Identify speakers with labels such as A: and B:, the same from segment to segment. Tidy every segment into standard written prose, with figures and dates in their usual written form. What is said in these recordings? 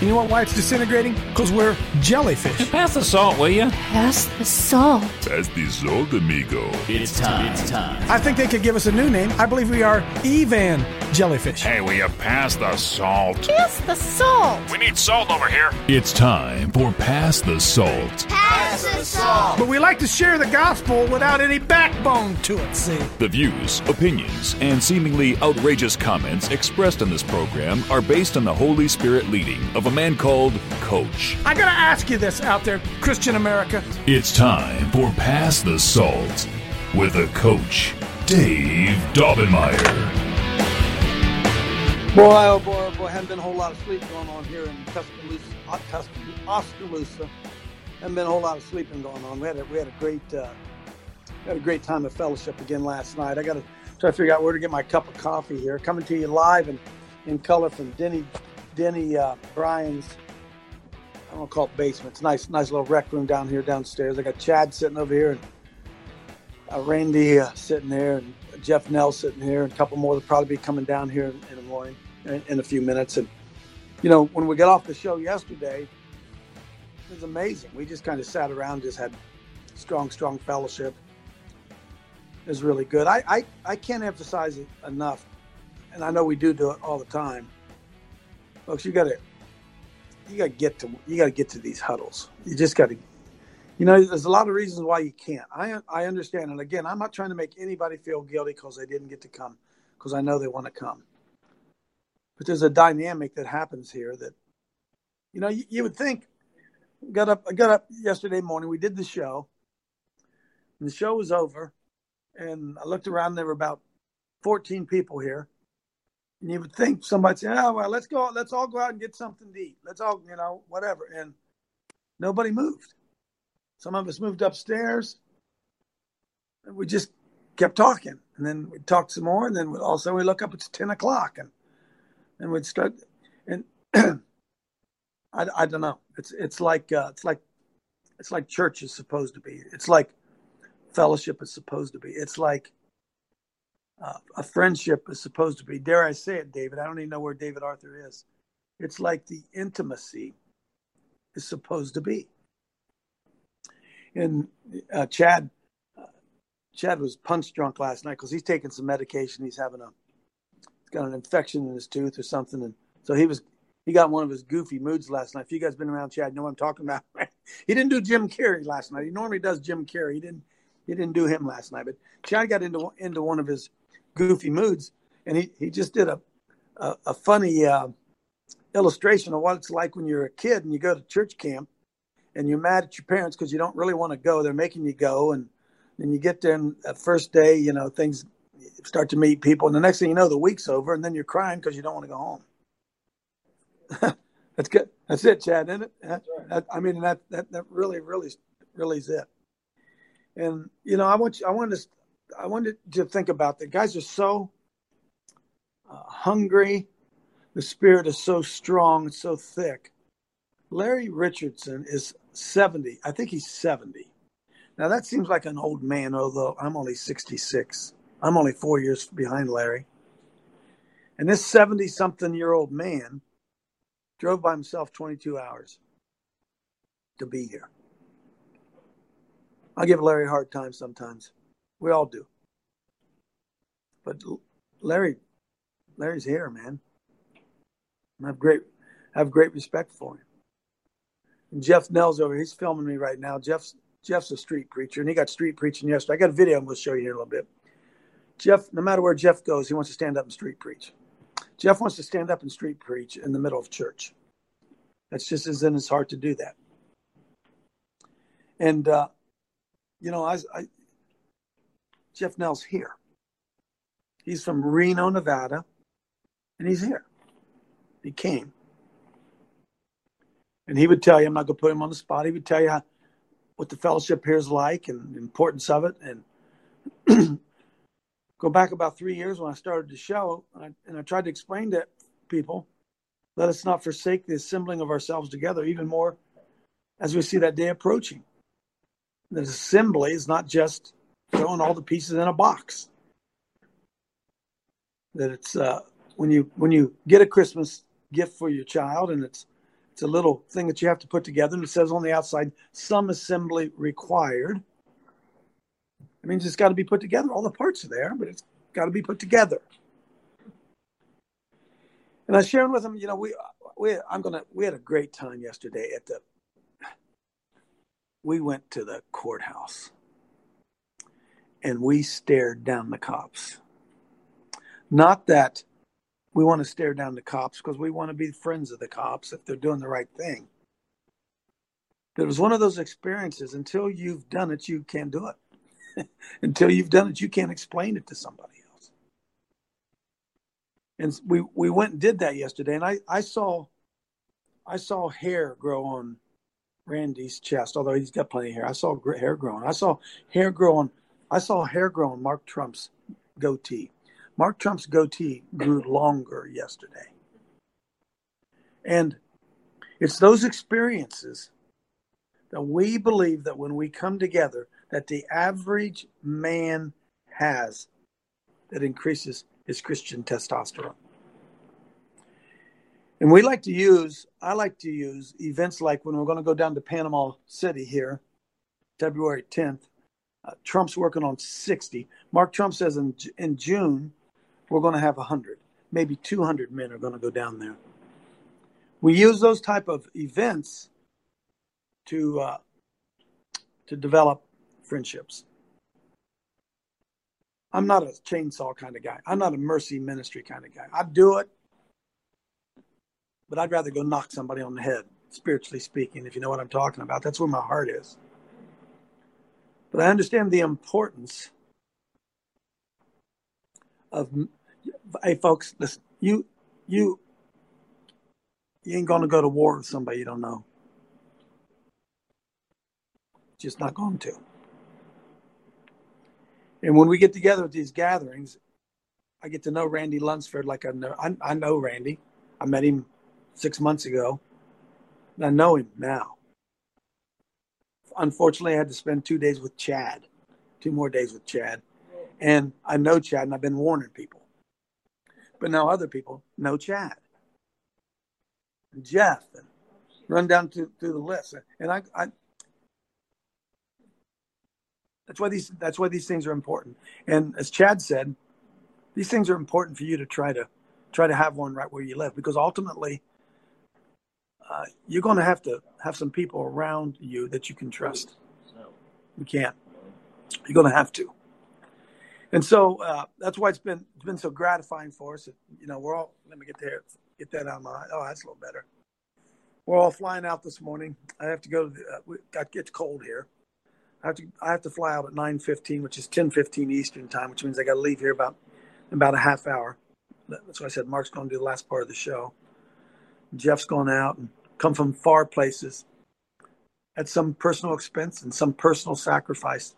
A: You know why it's disintegrating? Because we're jellyfish.
B: Pass the salt, will you?
C: Pass the salt.
D: Pass the salt, amigo.
B: It's time.
A: I think they could give us a new name. I believe we are Evan Jellyfish.
D: Hey, will you pass the salt?
C: Pass the salt.
D: We need salt over here.
E: It's time for Pass the Salt.
C: Pass the salt.
A: But we like to share the gospel without any backbone to it, see?
E: The views, opinions, and seemingly outrageous comments expressed in this program are based on the Holy Spirit leading of a man called Coach.
A: I gotta ask you this out there, Christian America.
E: It's time for Pass the Salt with a Coach, Dave Daubenmire.
F: Boy, oh boy, hadn't been a whole lot of sleep going on here in Oskaloosa. Hadn't been a whole lot of sleeping going on. We had a great time of fellowship again last night. I got to try to figure out where to get my cup of coffee here. Coming to you live and in color from Denny Bryan's, I don't call it basement. It's nice little rec room down here downstairs. I got Chad sitting over here and Randy sitting there and Jeff Nell sitting here, and a couple more will probably be coming down here in the morning in a few minutes. And, you know, when we got off the show yesterday, it was amazing. We just kind of sat around, just had strong fellowship. It was really good. I can't emphasize it enough, and I know we do it all the time. Folks, you gotta get to these huddles. You just gotta. You know, there's a lot of reasons why you can't. I understand. And again, I'm not trying to make anybody feel guilty because they didn't get to come, because I know they want to come. But there's a dynamic that happens here that, you know, you would think. I got up yesterday morning. We did the show. And the show was over. And I looked around. There were about 14 people here. And you would think somebody say, oh, well, let's all go out and get something to eat. Let's all, you know, whatever. And nobody moved. Some of us moved upstairs, and we just kept talking. And then we talked some more, and then also we look up, it's 10 o'clock, and then we'd start. And I don't know. It's like church is supposed to be. It's like fellowship is supposed to be. It's like a friendship is supposed to be. Dare I say it, David? I don't even know where David Arthur is. It's like the intimacy is supposed to be. And Chad was punch drunk last night because he's taking some medication. He's got an infection in his tooth or something, and so he got one of his goofy moods last night. If you guys been around Chad, you know what I'm talking about. He didn't do Jim Carrey last night. He normally does Jim Carrey. He didn't do him last night, but Chad got into one of his goofy moods, and he just did a funny illustration of what it's like when you're a kid and you go to church camp. And you're mad at your parents because you don't really want to go. They're making you go. And then you get there, and that first day, you know, things start to meet people. And the next thing you know, the week's over, and then you're crying because you don't want to go home. That's good. That's it, Chad, isn't it? That's right. That really is it. And, you know, I wanted to think about that. Guys are so hungry. The Spirit is so strong. It's so thick. Larry Richardson is 70. I think he's 70. Now, that seems like an old man, although I'm only 66. I'm only 4 years behind Larry. And this 70-something-year-old man drove by himself 22 hours to be here. I give Larry a hard time sometimes. We all do. But Larry's here, man. I have great respect for him. And Jeff Nell's over here. He's filming me right now. Jeff's a street preacher, and he got street preaching yesterday. I got a video I'm going to show you here in a little bit. Jeff, no matter where Jeff goes, he wants to stand up and street preach. Jeff wants to stand up and street preach in the middle of church. That's just as in his heart to do that. And, you know, Jeff Nell's here. He's from Reno, Nevada, and he's here. He came. And he would tell you, I'm not going to put him on the spot. He would tell you what the fellowship here is like and the importance of it. And go back about 3 years when I started the show, and I tried to explain to people, let us not forsake the assembling of ourselves together, even more as we see that day approaching. The assembly is not just throwing all the pieces in a box. That it's when you get a Christmas gift for your child, and it's It's a little thing that you have to put together, and it says on the outside, some assembly required. It means it's got to be put together. All the parts are there, but it's got to be put together. And I was sharing with them, we had a great time yesterday we went to the courthouse and we stared down the cops. Not that we want to stare down the cops because we want to be friends of the cops if they're doing the right thing. But it was one of those experiences, until you've done it, you can't do it. Until you've done it, you can't explain it to somebody else. And we went and did that yesterday, and I saw hair grow on Randy's chest, although he's got plenty of hair. I saw hair growing. I saw hair growing Mark Trump's goatee. Mark Trump's goatee grew longer yesterday. And it's those experiences that we believe that when we come together, that the average man has, that increases his Christian testosterone. And I like to use events like when we're going to go down to Panama City here, February 10th. Trump's working on 60. Mark Trump says in June, we're going to have 100. Maybe 200 men are going to go down there. We use those type of events to develop friendships. I'm not a chainsaw kind of guy. I'm not a mercy ministry kind of guy. I'd do it, but I'd rather go knock somebody on the head, spiritually speaking, if you know what I'm talking about. That's where my heart is. But I understand the importance of, hey folks, listen, you ain't going to go to war with somebody you don't know. Just not going to. And when we get together at these gatherings, I get to know Randy Lunsford like I know Randy. I met him 6 months ago. And I know him now. Unfortunately, I had to spend 2 days with Chad, 2 more days with Chad. And I know Chad, and I've been warning people. But now other people know Chad. And Jeff, and run down through the list. And I that's why these things are important. And as Chad said, these things are important for you to try to have one right where you live, because ultimately you're going to have some people around you that you can trust. You can't. You're going to have to. And so that's why it's been so gratifying for us. We're all, let me get that out of my, oh, that's a little better. We're all flying out this morning. I have to go to it gets cold here. I have to fly out at 9:15, which is 10:15 Eastern time, which means I got to leave here about a half hour. That's why I said Mark's going to do the last part of the show. Jeff's going out and come from far places at some personal expense and some personal sacrifice.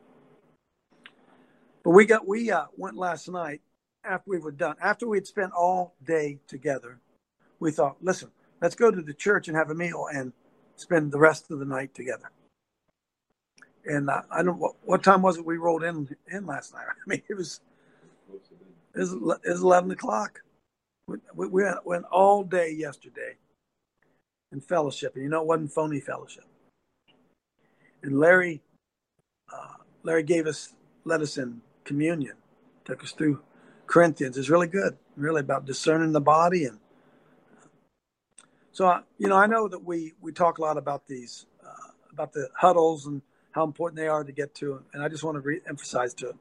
F: But we went last night after we were done. After we'd spent all day together, we thought, listen, let's go to the church and have a meal and spend the rest of the night together. And I don't what time was it we rolled in last night? I mean, it was 11 o'clock. We went all day yesterday in fellowship, and it wasn't phony fellowship. And Larry led us in communion, took us through Corinthians. It's really good, really about discerning the body. And so, I know that we talk a lot about these, about the huddles and how important they are to get to. And I just want to re-emphasize to it.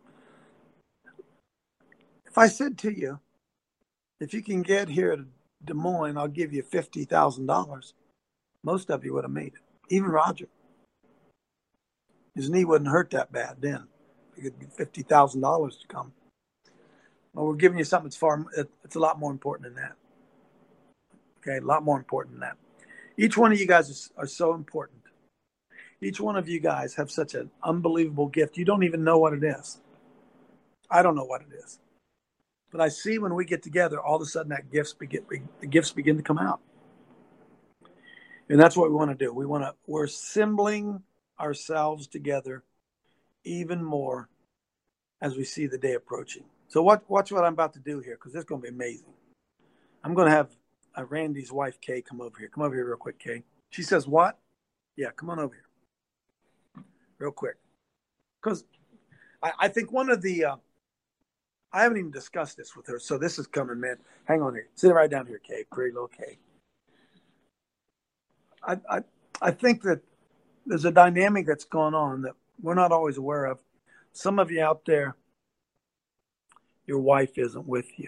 F: If I said to you, if you can get here to Des Moines, I'll give you $50,000, most of you would have made it. Even Roger. His knee wouldn't hurt that bad then. It could be $50,000 to come. Well, we're giving you something it's a lot more important than that. Okay, a lot more important than that. Each one of you guys are so important. Each one of you guys have such an unbelievable gift. You don't even know what it is. I don't know what it is. But I see when we get together, all of a sudden the gifts begin to come out. And that's what we want to do. We're assembling ourselves together even more as we see the day approaching. So watch what I'm about to do here, because it's going to be amazing. I Randy's wife, Kay, come over here. Come over here real quick, Kay. She says, what? Yeah, come on over here. Real quick. Because I think one of the, I haven't even discussed this with her, so this is coming, man. Hang on here. Sit right down here, Kay. Pretty little Kay. I think that there's a dynamic that's going on that we're not always aware of. Some of you out there, your wife isn't with you.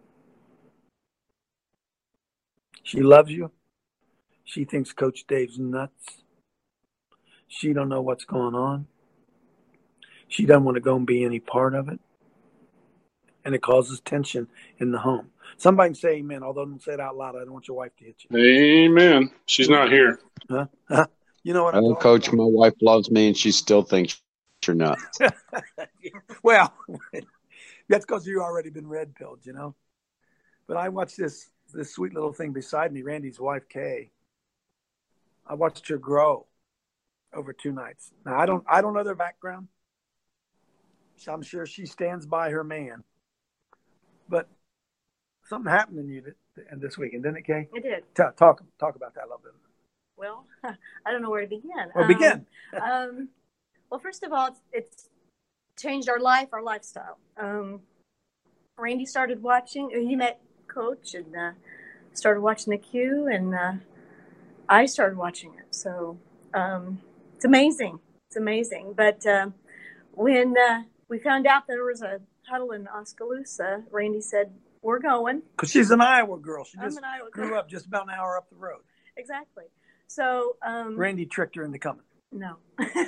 F: She loves you. She thinks Coach Dave's nuts. She don't know what's going on. She doesn't want to go and be any part of it. And it causes tension in the home. Somebody can say amen, although don't say it out loud. I don't want your wife to hit you.
G: Amen. She's not here.
F: Huh? You know what
H: I'm talking Coach, about? My wife loves me, and she still thinks you're nuts.
F: Well, that's because you've already been red-pilled, you know. But I watched this sweet little thing beside me, Randy's wife, Kay. I watched her grow over 2 nights. Now, I don't know their background. So I'm sure she stands by her man. But something happened in you this weekend, didn't it, Kay?
I: It did.
F: Talk about that a little bit.
I: Well, I don't know where to begin.
F: Well, begin.
I: Well, first of all, it's changed our life, our lifestyle. Randy started watching. He met Coach and started watching the Q, and I started watching it. So it's amazing. It's amazing. But when we found out there was a huddle in Oskaloosa, Randy said, we're going.
F: Because she's an Iowa girl. She
I: I'm
F: just
I: an Iowa
F: grew
I: girl.
F: up just about an hour up the road.
I: Exactly. So
F: Randy tricked her into coming.
I: No.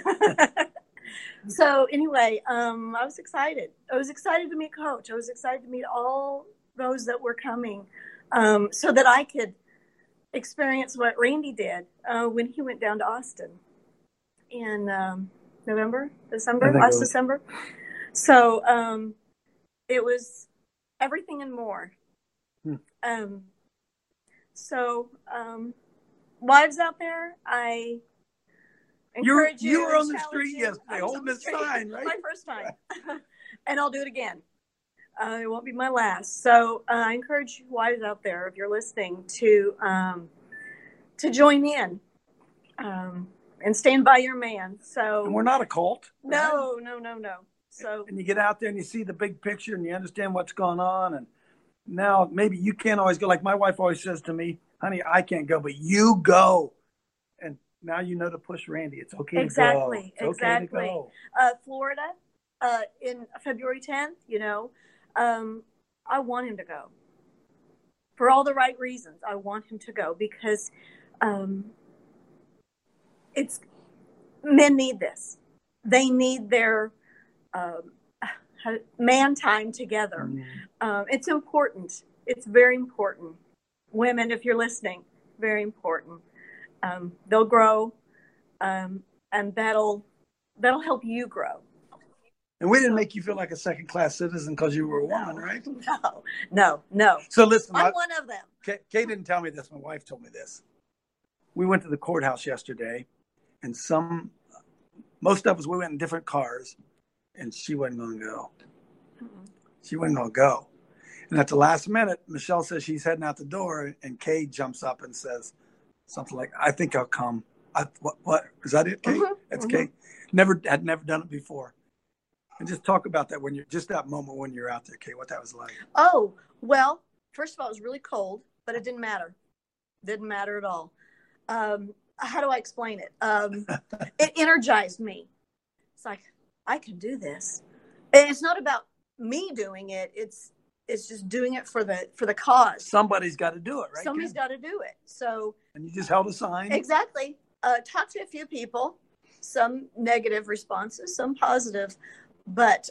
I: So anyway, I was excited. I was excited to meet Coach. I was excited to meet all those that were coming so that I could experience what Randy did when he went down to Austin in last December. So it was everything and more. Wives out there, I encourage you.
F: You were on the street yesterday holding a sign, right?
I: My first time. And I'll do it again. It won't be my last. So I encourage you wives out there, if you're listening, to join in and stand by your man. So
F: and we're not a cult.
I: No. So
F: and you get out there and you see the big picture and you understand what's going on. And now maybe you can't always go. Like my wife always says to me, honey, I can't go, but you go. And now you know to push Randy. It's okay to go.
I: Exactly.
F: It's okay to go.
I: Florida, in February 10th, I want him to go. For all the right reasons, I want him to go because men need this. They need their man time together. It's important. It's very important. Women, if you're listening, very important. They'll grow, and that'll help you grow.
F: And we didn't make you feel like a second-class citizen because you were a woman, right?
I: No.
F: So listen,
I: I'm one of them.
F: Kay didn't tell me this. My wife told me this. We went to the courthouse yesterday, and most of us, we went in different cars, and she wasn't going to go. She wasn't going to go. And at the last minute, Michelle says she's heading out the door, and Kay jumps up and says something like, I think I'll come. What? Is that it, Kay? That's Kay? Had never done it before. And just talk about that that moment when you're out there, Kay, what that was like.
I: Oh, well, first of all, it was really cold, but it didn't matter. Didn't matter at all. How do I explain it? It energized me. It's like, I can do this. And it's not about me doing it. It's just doing it for the cause.
F: Somebody's got to do it, right?
I: Somebody's got to do it. So. And
F: you just held a sign.
I: Exactly. Talked to a few people. Some negative responses, some positive. But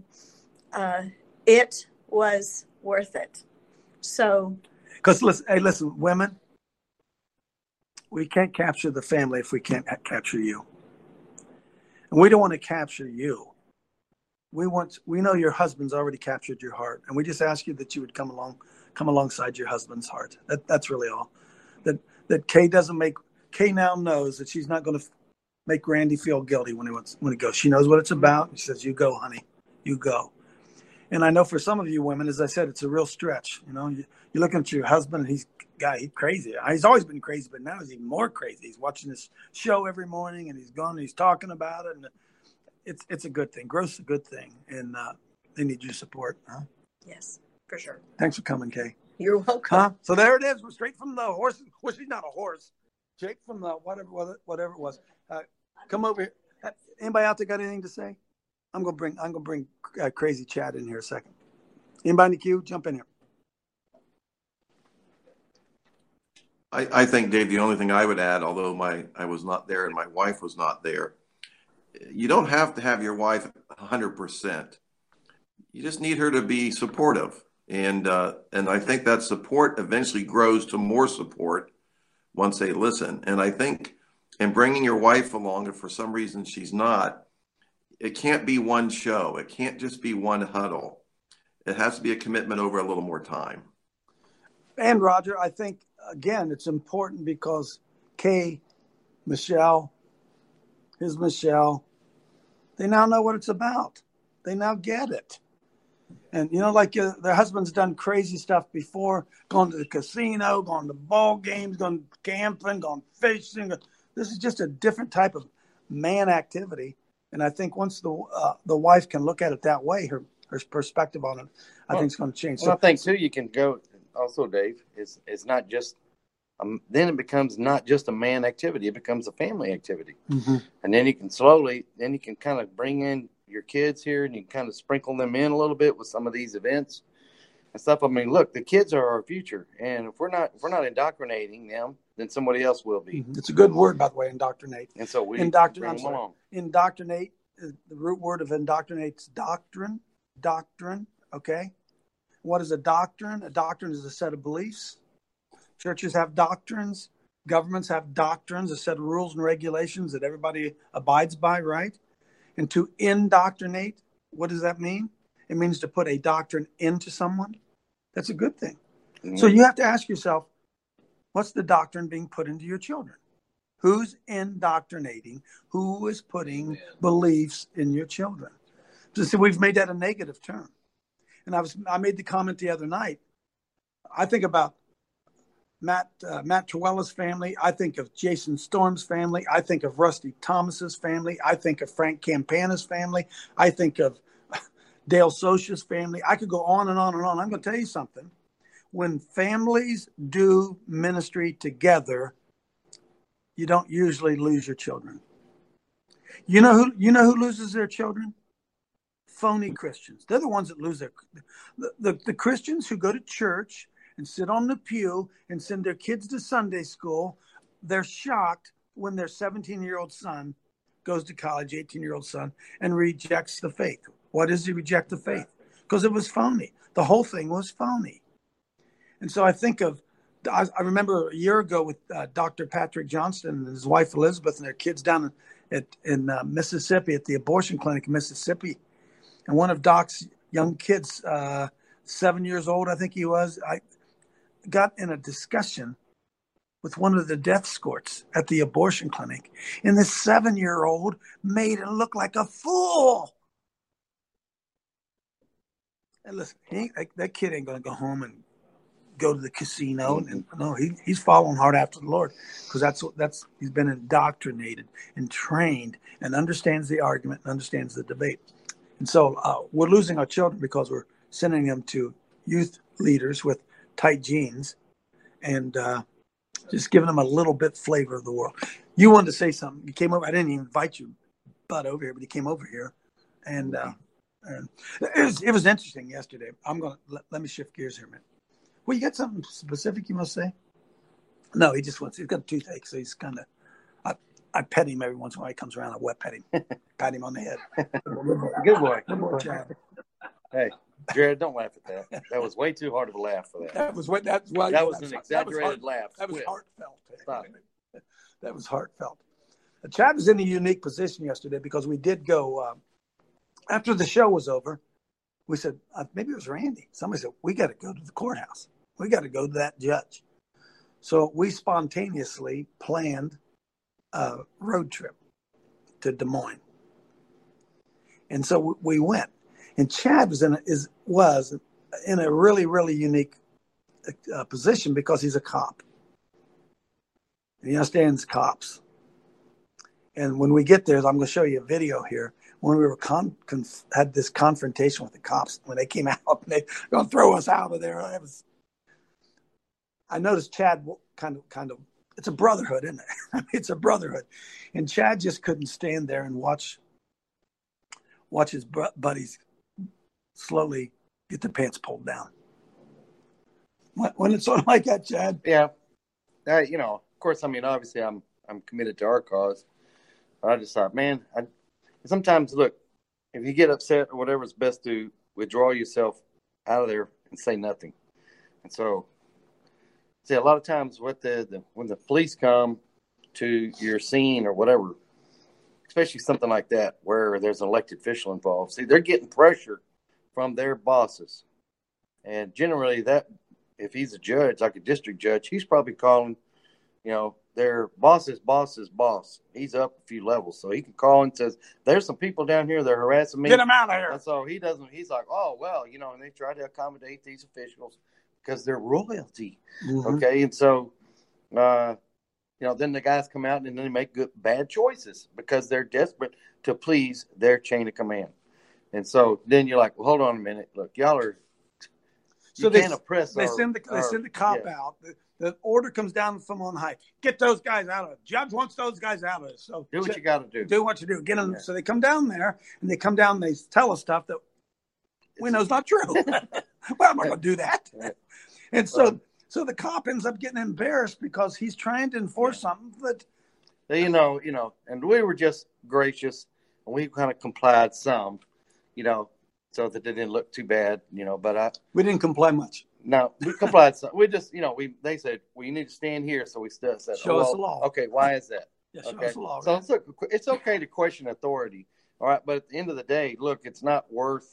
I: it was worth it. So.
F: Because listen, women, we can't capture the family if we can't capture you. And we don't want to capture you. We know your husband's already captured your heart, and we just ask you that you would come alongside your husband's heart. That's really all. That Kay now knows that she's not going to make Randy feel guilty when he goes. She knows what it's about. She says, "You go, honey, you go." And I know for some of you women, as I said, it's a real stretch. you're looking at your husband, and he's crazy. He's always been crazy, but now he's even more crazy. He's watching this show every morning, and he's talking about it, and it's a good thing. Growth's a good thing, and they need your support. Huh?
I: Yes, for sure.
F: Thanks for coming, Kay.
I: You're welcome.
F: Huh? So there it is. We're straight from the horse. Well, she's not a horse. Straight from the whatever it was. Come over here. Anybody out there got anything to say? I'm gonna bring Crazy Chad in here a second. Anybody in the queue? Jump in here.
J: I think, Dave, the only thing I would add, although I was not there and my wife was not there, you don't have to have your wife 100%. You just need her to be supportive. And I think that support eventually grows to more support once they listen. And I think in bringing your wife along, if for some reason she's not, it can't be one show. It can't just be one huddle. It has to be a commitment over a little more time.
F: And Roger, I think, again, it's important because Kay, Michelle, they now know what it's about. They now get it. And, like their husband's done crazy stuff before, gone to the casino, gone to ball games, gone camping, gone fishing. This is just a different type of man activity. And I think once the wife can look at it that way, her perspective on it, I think it's going to change.
K: Well, I think, too, you can go also, Dave, it's not just then it becomes not just a man activity. It becomes a family activity.
F: Mm-hmm.
K: And then you can kind of bring in your kids here and you can kind of sprinkle them in a little bit with some of these events and stuff. I mean, look, the kids are our future. And if we're not indoctrinating them, then somebody else will be.
F: Mm-hmm. It's a good word, by the way, indoctrinate.
K: And so we
F: indoctrinate. Indoctrinate, the root word of indoctrinate is doctrine. Doctrine, okay? What is a doctrine? A doctrine is a set of beliefs. Churches have doctrines. Governments have doctrines, a set of rules and regulations that everybody abides by, right? And to indoctrinate, what does that mean? It means to put a doctrine into someone. That's a good thing. Mm-hmm. So you have to ask yourself, what's the doctrine being put into your children? Who's indoctrinating? Who is putting beliefs in your children? So we've made that a negative term. And I made the comment the other night. I think about Matt Torello's family. I think of Jason Storm's family. I think of Rusty Thomas's family. I think of Frank Campana's family. I think of Dale Socha's family. I could go on and on and on. I'm going to tell you something. When families do ministry together, you don't usually lose your children. You know who loses their children? Phony Christians. They're the ones that lose the Christians who go to church and sit on the pew and send their kids to Sunday school. They're shocked when their 17-year-old son goes to college, 18-year-old son, and rejects the faith. Why does he reject the faith? Because it was phony. The whole thing was phony. And so I remember a year ago with Dr. Patrick Johnston and his wife Elizabeth and their kids down in Mississippi at the abortion clinic in Mississippi. And one of Doc's young kids, 7 years old, I think he was, I got in a discussion with one of the death escorts at the abortion clinic. And this 7-year-old made him look like a fool. And listen, that kid ain't going to go home and go to the casino. And no, he's following hard after the Lord because he's been indoctrinated and trained and understands the argument and understands the debate. And so we're losing our children because we're sending them to youth leaders with tight jeans and just giving them a little bit flavor of the world. You wanted to say something. You came over. I didn't even invite you, Bud, over here, but you came over here. And it was interesting yesterday. I'm going to let me shift gears here a minute. Well, you got something specific you must say? No, he's got a toothache, so he's kind of, I pet him every once in a while. He comes around, I wet pet him, pat him on the head.
K: Good boy.
F: Good boy, Chad.
K: Hey, Jared, don't laugh at that. That was way too hard of a laugh for that.
F: That was an exaggerated laugh. That was heartfelt.
K: Stop.
F: That was heartfelt. Chad was in a unique position yesterday because we did go, after the show was over, we said, maybe it was Randy. Somebody said, we got to go to the courthouse. We got to go to that judge. So we spontaneously planned a road trip to Des Moines. And so we went. And Chad was in a really, really unique position because he's a cop. He understands cops. And when we get there, I'm going to show you a video here. When we were had this confrontation with the cops, when they came out and they were going to throw us out of there, I noticed Chad kind of, it's a brotherhood, isn't it? I mean, it's a brotherhood. And Chad just couldn't stand there and watch his buddies slowly get their pants pulled down. When it's sort of like that, Chad?
K: Yeah. Of course, I mean, obviously I'm committed to our cause. But I just thought, man, sometimes, look, if you get upset or whatever, it's best to withdraw yourself out of there and say nothing. And so, see, a lot of times when the police come to your scene or whatever, especially something like that where there's an elected official involved, see, they're getting pressure from their bosses. And generally that, if he's a judge, like a district judge, he's probably calling, their boss's boss's boss. He's up a few levels. So he can call and says, there's some people down here that are harassing me.
F: Get them out of here.
K: And so he's like, oh, well, and they try to accommodate these officials because they're royalty. Mm-hmm. Okay. And so, then the guys come out and then they make bad choices because they're desperate to please their chain of command. And so then you're like, well, hold on a minute. Look, y'all are.
F: So they send the cop out. The order comes down from on high. Get those guys out of it. Judge wants those guys out of it. So
K: do what you got to do.
F: Do what you do. Get them. Yeah. So they come down there and they come down. And they tell us stuff that we know is not true. Well, I'm not going to do that. And so the cop ends up getting embarrassed because he's trying to enforce something that.
K: And we were just gracious and we kind of complied some, so that they didn't look too bad, but
F: we didn't comply much.
K: No, we complied some. We just, they said, well, you need to stand here. So we said,
F: show us the law.
K: Okay. Why is that?
F: Yeah, show us the law.
K: So it's okay to question authority. All right. But at the end of the day, look, it's not worth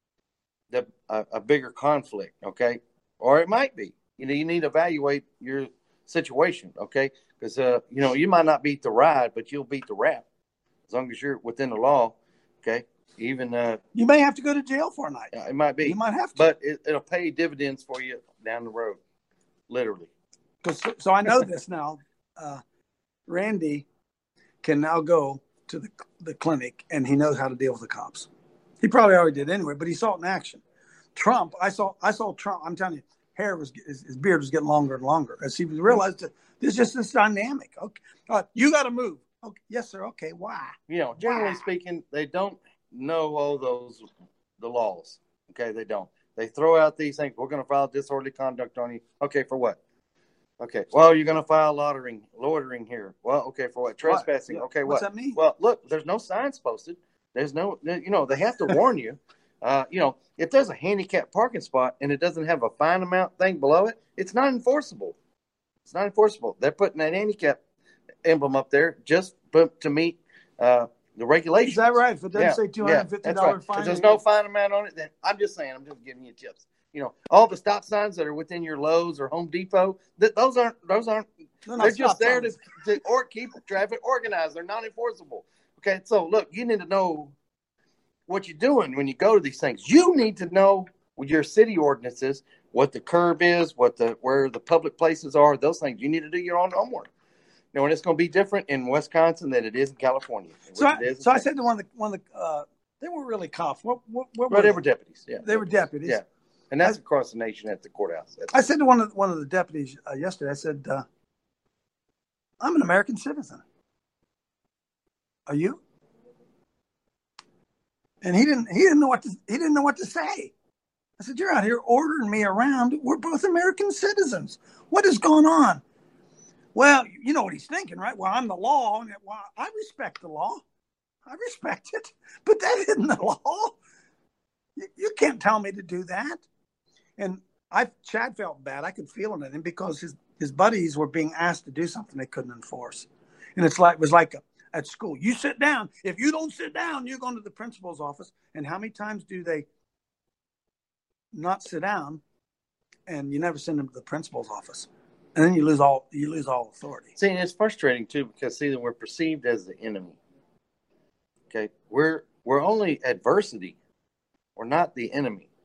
K: a bigger conflict. Okay. Or it might be, you need to evaluate your situation. Okay. Because, you might not beat the ride, but you'll beat the rap as long as you're within the law. Okay. Even
F: you may have to go to jail for a night.
K: It might be.
F: You might have to,
K: but it'll pay dividends for you down the road, literally.
F: So I know this now. Randy can now go to the clinic, and he knows how to deal with the cops. He probably already did anyway, but he saw it in action. Trump, I saw Trump. I'm telling you, his beard was getting longer and longer as he realized that there's just this dynamic. Okay, you got to move. Okay, yes, sir. Okay, why?
K: Generally speaking, they don't know all the laws. Okay, they don't. They throw out these things. We're going to file disorderly conduct on you. Okay, for what? Okay, well, you're going to file loitering here. Well, okay, for what? Trespassing.
F: What?
K: Okay,
F: what's that mean?
K: Well, look, there's no signs posted. There's no, they have to warn you. If there's a handicapped parking spot and it doesn't have a fine amount thing below it, it's not enforceable. It's not enforceable. They're putting that handicap emblem up there just to meet the regulations.
F: Is that right? If it doesn't say $250 fine,
K: if there's no fine amount on it, then I'm just giving you tips. All the stop signs that are within your Lowe's or Home Depot, those aren't. They're just there to keep traffic organized. They're not enforceable. Okay, so look, you need to know what you're doing when you go to these things. You need to know your city ordinances, what the curb is, where the public places are, those things. You need to do your own homework. And it's going to be different in Wisconsin than it is in California.
F: So I said to one of the they weren't really cops. What
K: they were deputies. Yeah,
F: they were deputies.
K: Yeah, and that's across the nation at the courthouse.
F: I said to one of the deputies yesterday. I said, "I'm an American citizen. Are you?" And he didn't know what to say. I said, "You're out here ordering me around. We're both American citizens. What is going on?" Well, you know what he's thinking, right? Well, I'm the law. And I respect the law. I respect it. But that isn't the law. You can't tell me to do that. And Chad felt bad. I could feel it in him because his buddies were being asked to do something they couldn't enforce. And it was like at school. You sit down. If you don't sit down, you're going to the principal's office. And how many times do they not sit down and you never send them to the principal's office? And then you lose all authority.
K: See, and it's frustrating too because that we're perceived as the enemy. Okay, we're only adversity. We're not the enemy.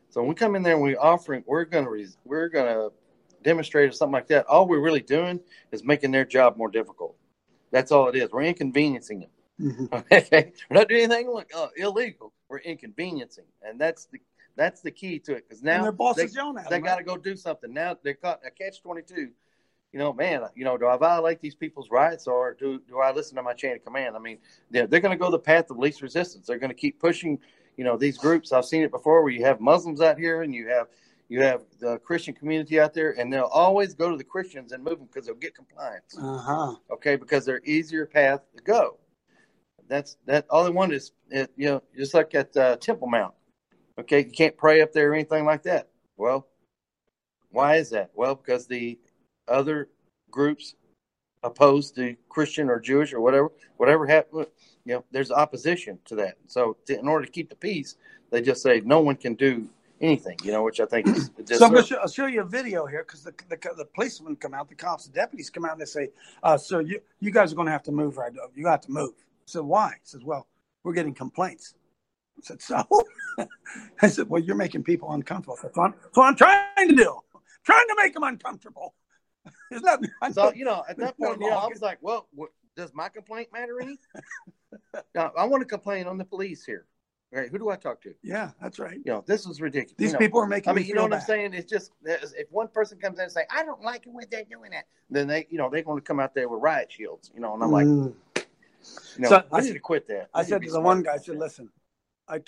K: So when we come in there and we're gonna demonstrate or something like that. All we're really doing is making their job more difficult. That's all it is. We're inconveniencing them.
F: Mm-hmm.
K: Okay, we're not doing anything like illegal. We're inconveniencing, and that's the key to it. Because now
F: their boss is yelling at them,
K: got to go do something. Now they're caught a catch-22. Do I violate these people's rights, or do I listen to my chain of command? I mean, they're going to go the path of least resistance. They're going to keep pushing, these groups. I've seen it before where you have Muslims out here and you have the Christian community out there, and they'll always go to the Christians and move them because they'll get compliance. Okay, because they're easier path to go. That's all they want is, just like at Temple Mount. Okay, you can't pray up there or anything like that. Well, why is that? Well, because the other groups opposed to Christian or Jewish or whatever happened, there's opposition to that. So in order to keep the peace, they just say no one can do anything, which I think is just.
F: So I'll show you a video here because the policemen come out, the cops, the deputies come out and they say, "So you guys are going to have to move right now. You have to move." I said, "Why?" He says, "Well, we're getting complaints." I said, "So?" I said, "Well, you're making people uncomfortable. That's what I'm trying to do. I'm trying to make them uncomfortable."
K: So, at that point, I was like, well, does my complaint matter any? Now, I want to complain on the police here. Right? Who do I talk to?
F: Yeah, that's right.
K: This is ridiculous.
F: These people are making me feel
K: what
F: bad.
K: I'm saying? It's just, if one person comes in and say, I don't like it when they're doing that, then they're going to come out there with riot shields, and I'm like,
F: so
K: I need to quit that.
F: I said to the one guy, I said, listen, I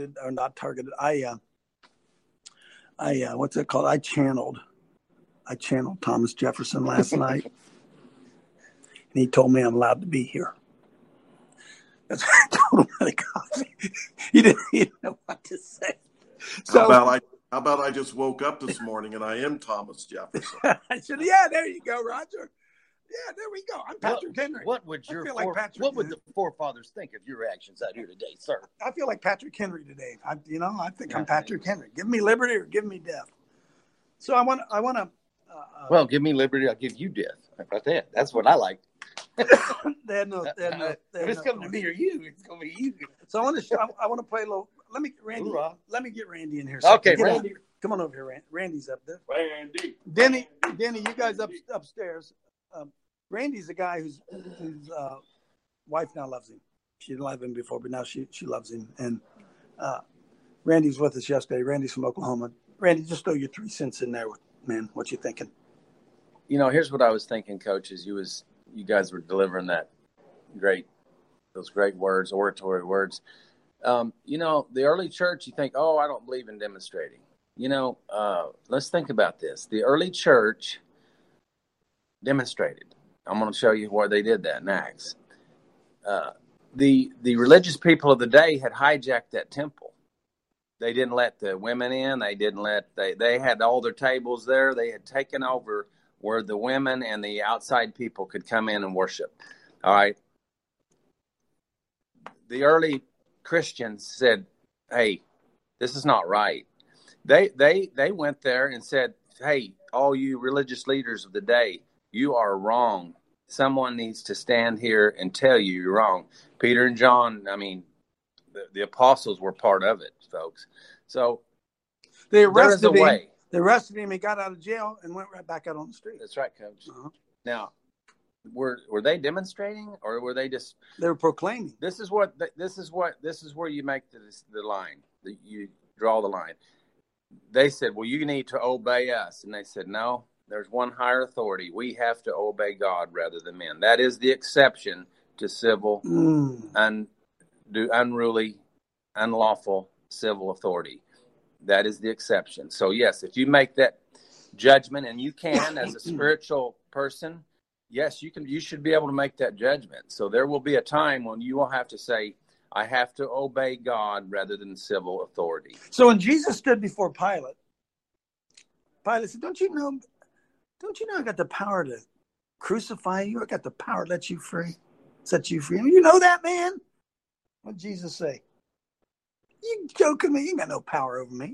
F: what's it called? I channeled Thomas Jefferson last night, and he told me I'm allowed to be here. That's what I told him at a coffee. He didn't know what to say. So
J: how about I just woke up this morning and I am Thomas Jefferson?
F: I said, yeah, there you go, Roger. Yeah, there we go. I'm Patrick Henry.
K: What would the forefathers think of your actions out here today, sir?
F: I feel like Patrick Henry today. I think I'm Patrick Henry. Give me liberty or give me death. So I want to.
K: Well, give me liberty, I'll give you death. How about that? That's what I like.
F: If
K: it's coming to me or you, it's going to be you.
F: So I want to play a little. Let me get Randy in here.
K: Okay, Randy.
F: Come on over here, Randy. Randy's up there.
G: Randy.
F: Denny, you guys upstairs. Randy's the guy whose wife now loves him. She didn't love him before, but now she loves him. And Randy's with us yesterday. Randy's from Oklahoma. Randy, just throw your 3 cents in there, man. What you thinking?
B: Here's what I was thinking, Coach, as you guys were delivering those great words, oratory words. The early church, you think, I don't believe in demonstrating. Let's think about this. The early church demonstrated. I'm going to show you where they did that in Acts. The religious people of the day had hijacked that temple. They didn't let the women in. They had all their tables there. They had taken over where the women and the outside people could come in and worship. All right. The early Christians said, hey, this is not right. They went there and said, hey, all you religious leaders of the day, you are wrong. Someone needs to stand here and tell you you're wrong. Peter and John, the apostles were part of it, folks. So
F: they arrested him. They arrested him. He got out of jail and went right back out on the street.
B: That's right, Coach. Uh-huh. Now, were they demonstrating or were they just?
F: They were proclaiming.
B: This is where you make the line. You draw the line. They said, "Well, you need to obey us," and they said, "No, there's one higher authority. We have to obey God rather than men. That is the exception to civil and unruly, unlawful civil authority. That is the exception. So, yes, if you make that judgment, and you can as a spiritual person, yes, you should be able to make that judgment. So there will be a time when you will have to say, I have to obey God rather than civil authority.
F: So when Jesus stood before Pilate said, don't you know I got the power to crucify you? I got the power to set you free. You know that, man? What did Jesus say? You joking me? You got no power over me.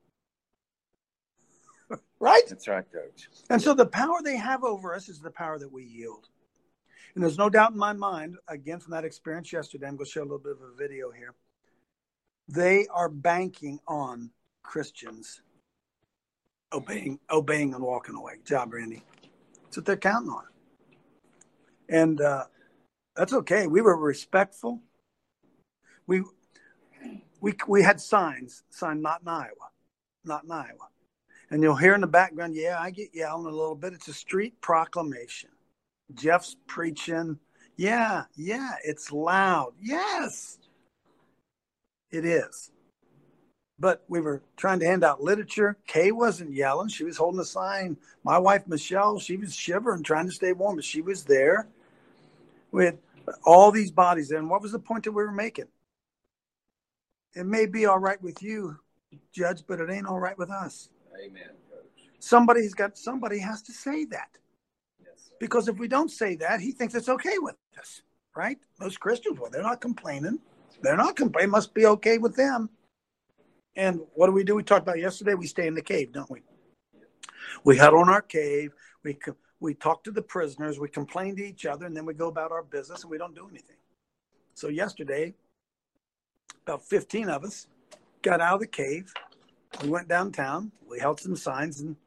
F: Right?
B: That's right, Coach.
F: And so the power they have over us is the power that we yield. And there's no doubt in my mind, again, from that experience yesterday, I'm going to show a little bit of a video here. They are banking on Christians obeying and walking away. Good job, Randy. That's what they're counting on. And that's okay. We were respectful. We had signs not in Iowa, not in Iowa. And you'll hear in the background, yeah, I get yelling a little bit. It's a street proclamation. Jeff's preaching. Yeah, it's loud. Yes, it is. But we were trying to hand out literature. Kay wasn't yelling. She was holding a sign. My wife, Michelle, she was shivering, trying to stay warm, but she was there. We had all these bodies there. And what was the point that we were making? It may be all right with you, Judge, but it ain't all right with us.
B: Amen, Coach.
F: Somebody has to say that.
B: Yes,
F: because if we don't say that, he thinks it's okay with us, right? Most Christians, well, they're not complaining. They're not complaining. It must be okay with them. And what do? We talked about yesterday. We stay in the cave, don't we? We huddle in our cave. We talk to the prisoners. We complain to each other, and then we go about our business, and we don't do anything. So yesterday, about 15 of us got out of the cave. We went downtown. We held some signs, and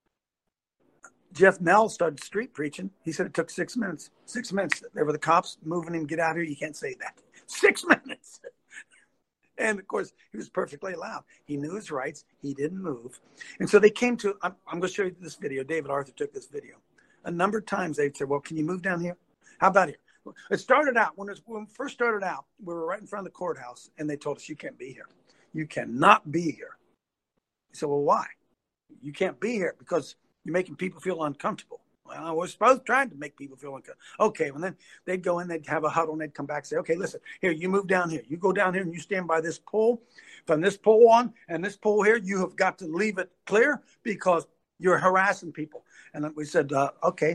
F: Jeff Nell started street preaching. He said it took 6 minutes. 6 minutes. There were the cops moving him. Get out here. You can't say that. 6 minutes. And, of course, he was perfectly loud. He knew his rights. He didn't move. And so they came to – I'm going to show you this video. David Arthur took this video. A number of times they'd say, well, can you move down here? How about here? It started out – when it first started out, we were right in front of the courthouse, and they told us, you can't be here. You cannot be here. I said, well, why? You can't be here because you're making people feel uncomfortable. Well, we're supposed to try to make people feel uncomfortable. Okay, well, then they'd go in, they'd have a huddle, and they'd come back and say, okay, listen, here, you move down here. You go down here and you stand by this pole. From this pole on and this pole here, you have got to leave it clear because you're harassing people. And then we said, okay,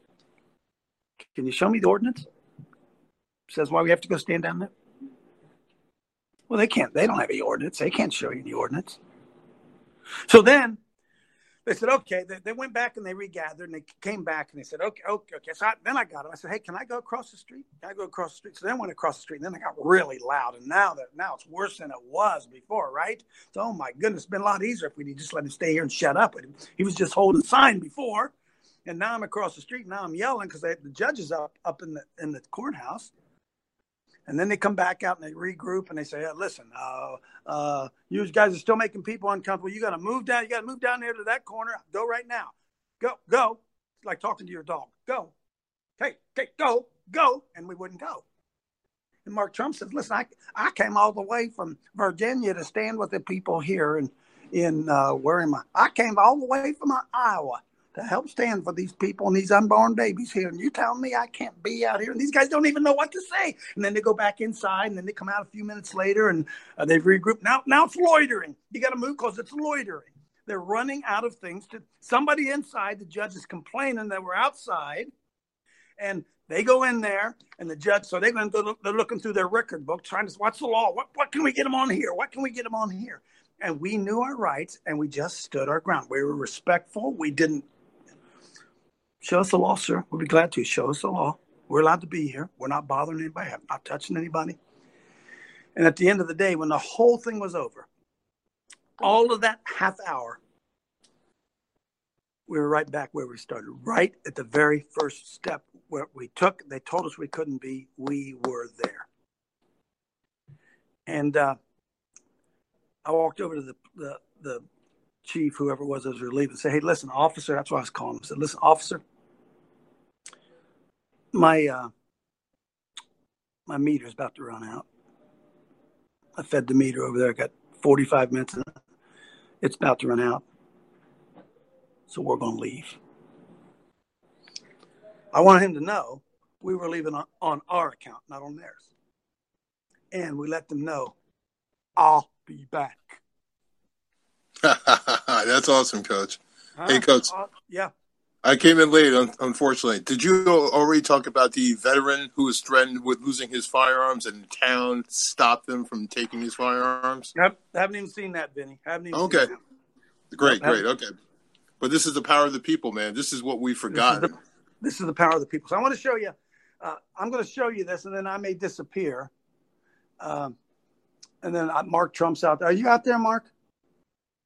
F: can you show me the ordinance? Says why we have to go stand down there. Well, they can't. They don't have any ordinance. They can't show you the ordinance. So then they said, okay. They went back and they regathered and they came back and they said, okay. So then I got it. I said, hey, can I go across the street? Can I go across the street? So then I went across the street and then I got really loud. And now it's worse than it was before, right? So, oh my goodness, it's been a lot easier if we just let him stay here and shut up. He was just holding a sign before. And now I'm across the street. Now I'm yelling because the judge is up in the courthouse. And then they come back out and they regroup and they say, listen, you guys are still making people uncomfortable. You got to move down. You got to move down there to that corner. Go right now. Go. It's like talking to your dog. Go. Hey, go. And we wouldn't go. And Mark Trump says, listen, I came all the way from Virginia to stand with the people here in where am I? I came all the way from Iowa to help stand for these people and these unborn babies here. And you telling me I can't be out here? And these guys don't even know what to say. And then they go back inside and then they come out a few minutes later and they've regrouped. Now it's loitering. You got to move because it's loitering. They're running out of things to somebody inside. The judge is complaining that we're outside and they go in there and the judge, so they're looking through their record book trying to, what's the law? What can we get them on here? What can we get them on here? And we knew our rights and we just stood our ground. We were respectful. We didn't. Show us the law, sir. We'll be glad to. Show us the law. We're allowed to be here. We're not bothering anybody. I'm not touching anybody. And at the end of the day, when the whole thing was over, all of that half hour, we were right back where we started, right at the very first step where we took. They told us we couldn't be. We were there. And I walked over to the chief, whoever it was as we were leaving, say, hey, listen, officer, that's what I was calling him. I said, listen, officer, my meter's about to run out. I fed the meter over there. I got 45 minutes in it. It's about to run out. So we're going to leave. I wanted him to know we were leaving on our account, not on theirs. And we let them know, I'll be back.
L: That's awesome, Coach. Hey, Coach.
F: Yeah.
L: I came in late, unfortunately. Did you already talk about the veteran who was threatened with losing his firearms and the town stopped them from taking his firearms?
F: I haven't even seen that, Vinny. Seen that.
L: Great. Okay. But this is the power of the people, man. This is what we forgot.
F: This is the power of the people. So I want to show you. I'm going to show you this, and then I may disappear. And then Mark Trump's out there. Are you out there, Mark?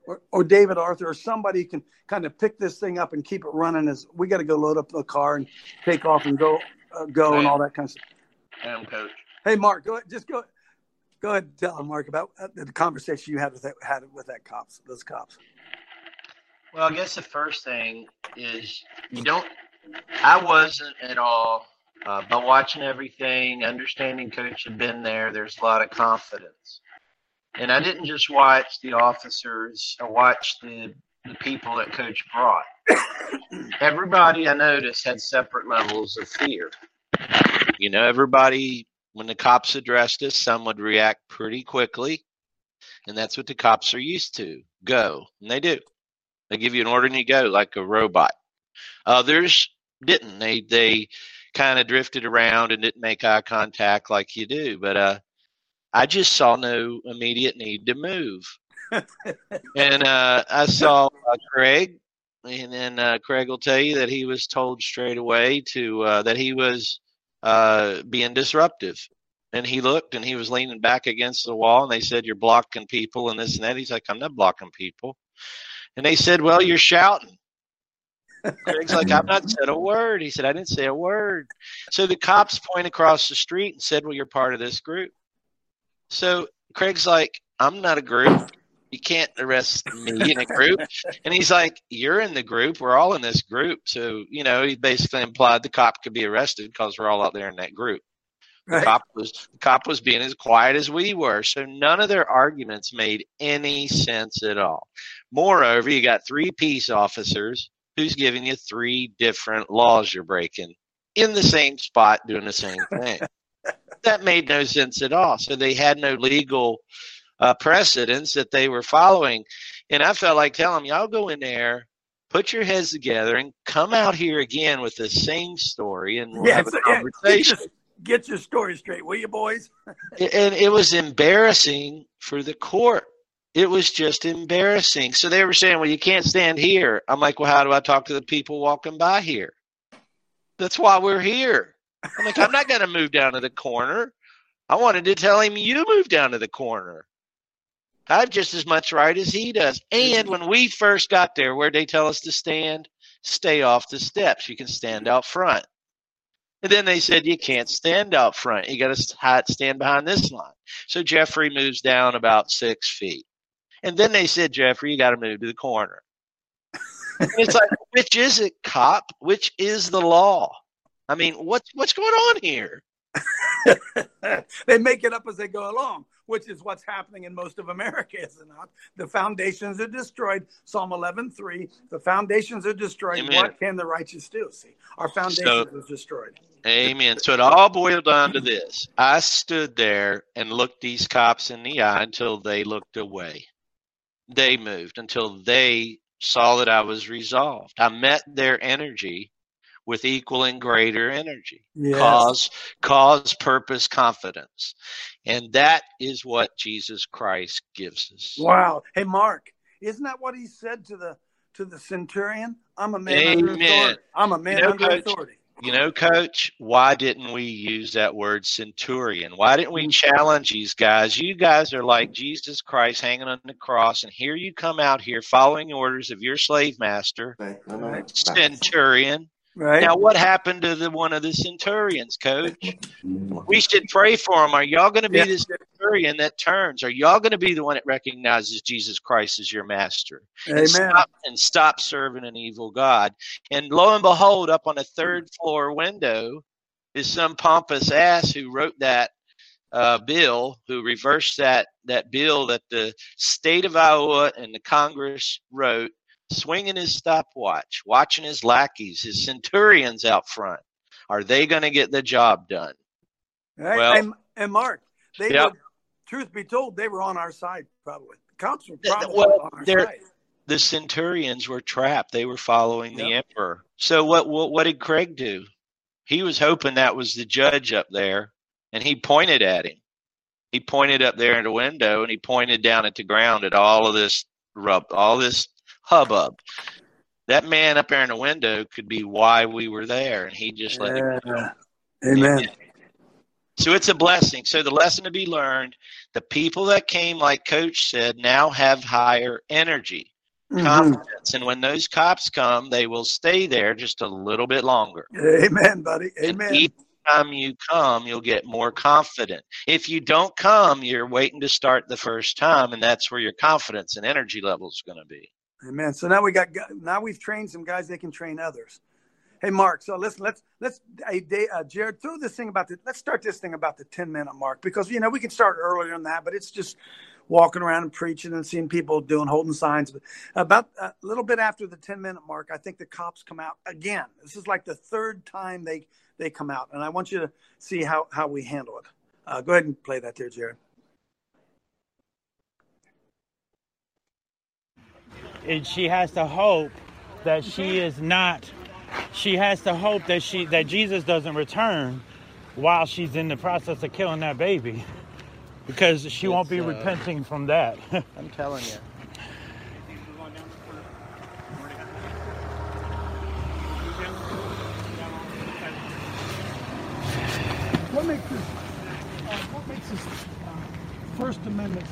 F: or David Arthur or somebody can kind of pick this thing up and keep it running. As we got to go load up the car and take off and go and all that kind of stuff.
M: Coach.
F: Hey, Mark, go ahead and tell him, Mark, about the conversation you had with those cops.
M: Well, I guess the first thing is I wasn't at all, but watching everything, understanding Coach had been there, there's a lot of confidence. And I didn't just watch the officers, I watched the people that Coach brought. Everybody I noticed had separate levels of fear. You know, everybody, when the cops addressed us, some would react pretty quickly. And that's what the cops are used to. Go. And they do. They give you an order and you go like a robot. Others didn't. They kind of drifted around and didn't make eye contact like you do. But I just saw no immediate need to move. And I saw Craig, and then Craig will tell you that he was told straight away that he was being disruptive. And he looked and he was leaning back against the wall, and they said, "You're blocking people," and this and that. He's like, "I'm not blocking people." And they said, "Well, you're shouting." Craig's like, "I've not said a word." He said, "I didn't say a word." So the cops point across the street and said, "Well, you're part of this group." So Craig's like, "I'm not a group. You can't arrest me in a group." And he's like, "You're in the group. We're all in this group." So, you know, he basically implied the cop could be arrested because we're all out there in that group. Right. The cop was being as quiet as we were. So none of their arguments made any sense at all. Moreover, you got 3 peace officers who's giving you 3 different laws you're breaking in the same spot doing the same thing. That made no sense at all. So they had no legal precedents that they were following. And I felt like telling them, y'all go in there, put your heads together, and come out here again with the same story, and we'll have a conversation.
F: Get your story straight, will you, boys?
M: And it was embarrassing for the court. It was just embarrassing. So they were saying, "Well, you can't stand here." I'm like, "Well, how do I talk to the people walking by here? That's why we're here." I'm like, "I'm not going to move down to the corner." I wanted to tell him, "You move down to the corner. I have just as much right as he does." And when we first got there, where'd they tell us to stand? Stay off the steps. You can stand out front. And then they said, "You can't stand out front. You got to stand behind this line." So Jeffrey moves down about 6 feet. And then they said, "Jeffrey, you got to move to the corner." And it's like, which is it, cop? Which is the law? I mean, what's going on here?
F: They make it up as they go along, which is what's happening in most of America, is it not? The foundations are destroyed. Psalm 11:3. The foundations are destroyed. Amen. What can the righteous do? See, our foundations are destroyed.
M: Amen. So it all boiled down to this. I stood there and looked these cops in the eye until they looked away. They moved until they saw that I was resolved. I met their energy with equal and greater energy. Yes. Cause, purpose, confidence. And that is what Jesus Christ gives us.
F: Wow. Hey, Mark, isn't that what he said to the centurion? I'm a man under authority. I'm a man under authority.
M: You know, Coach, why didn't we use that word centurion? Why didn't we challenge these guys? You guys are like Jesus Christ hanging on the cross, and here you come out here following orders of your slave master, centurion. Right. Now, what happened to one of the centurions, Coach? We should pray for him. Are y'all going to be the centurion that turns? Are y'all going to be the one that recognizes Jesus Christ as your master?
F: Amen.
M: And stop serving an evil God. And lo and behold, up on a 3rd floor window is some pompous ass who wrote that bill, who reversed that bill that the state of Iowa and the Congress wrote, swinging his stopwatch, watching his lackeys, his centurions out front. Are they going to get the job done?
F: Right. Well, and Mark, truth be told, they were on our side probably. The cops were probably on our side.
M: The centurions were trapped. They were following the emperor. So what did Craig do? He was hoping that was the judge up there, and he pointed at him. He pointed up there in the window, and he pointed down at the ground at all of this hubbub. That man up there in the window could be why we were there, and he just let it go.
F: Amen.
M: So it's a blessing. So the lesson to be learned, the people that came, like Coach said, now have higher energy, confidence. And when those cops come, they will stay there just a little bit longer.
F: Amen, buddy. Amen.
M: And each time you come, you'll get more confident. If you don't come, you're waiting to start the first time, and that's where your confidence and energy level is going to be.
F: Amen. So now we've trained some guys that can train others. Hey, Mark. So listen, let's Jared, throw this thing let's start this thing about the 10-minute mark, because we can start earlier than that, but it's just walking around and preaching and seeing people holding signs. But about a little bit after the 10-minute mark, I think the cops come out again. This is like the third time they come out, and I want you to see how we handle it. Go ahead and play that there, Jared.
N: And she has to hope that she is not. She has to hope that Jesus doesn't return while she's in the process of killing that baby, because she won't be repenting from that.
K: I'm telling you.
A: What makes this First Amendment?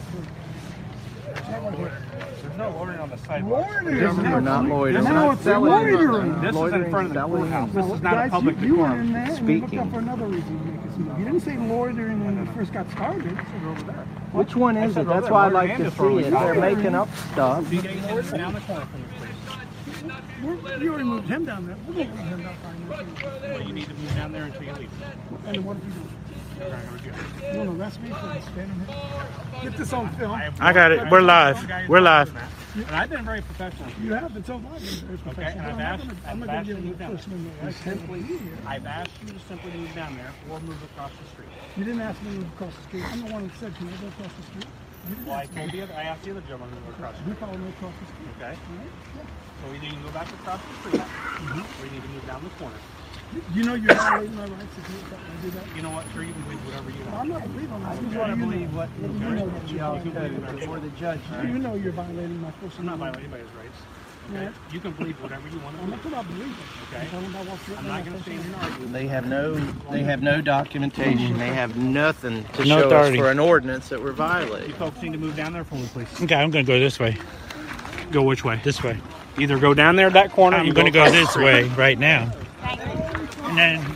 O: There's no loitering on the sidewalk.
K: We're not loitering.
A: Now it's loitering.
O: This is in front of the courthouse. This is not a public
A: You were in
O: decorum.
A: there and you looked up for another reason. You didn't say loitering when you first got started. You said over there.
P: Which one is it? That's why I'd like to see it. They're making up stuff.
O: So you get down the corner from this place.
A: You already moved him down there. We're going to move him down there.
O: Well, you need to move down there until you leave.
A: And what if you do? You want to arrest me for standing here? Get this on film.
N: I got it. We're live. We're live.
O: And I've been very professional.
A: You have been so I've been very professional.
O: Okay, and I've asked you to move down there.
A: Simply,
O: I've asked you to simply move down there or move across the street.
A: You didn't ask me to move across the street. I'm the one that said, can I go across the street?
O: Well, I asked the other gentleman to move across the street.
A: You follow me across the street.
O: Okay. So we need to go back across the street. Or you need to move down the corner.
A: You know you're violating my rights if you do that?
O: You know what, sir? You can believe whatever you want.
A: I'm not believing on that.
P: I just want to believe what y'all code before the judge.
A: You know you're violating my First
O: I'm not
A: Amendment.
O: violating anybody's rights. Okay? You can believe whatever you want to
A: I'm
O: believe.
A: not talking about believing.
O: Okay.
A: I'm talking about what's written
O: I'm
A: in
O: not
A: my
O: going to
A: First
O: stand here and
A: Amendment.
O: argue.
K: They have no documentation. They have nothing to
N: No
K: show
N: authority.
K: us for an ordinance that we're violating.
O: You folks need to move down there for me, please.
N: Okay, I'm going to go this way.
O: Go which way?
N: This way.
O: Either go down there that corner.
N: I'm going to go this way right now. And then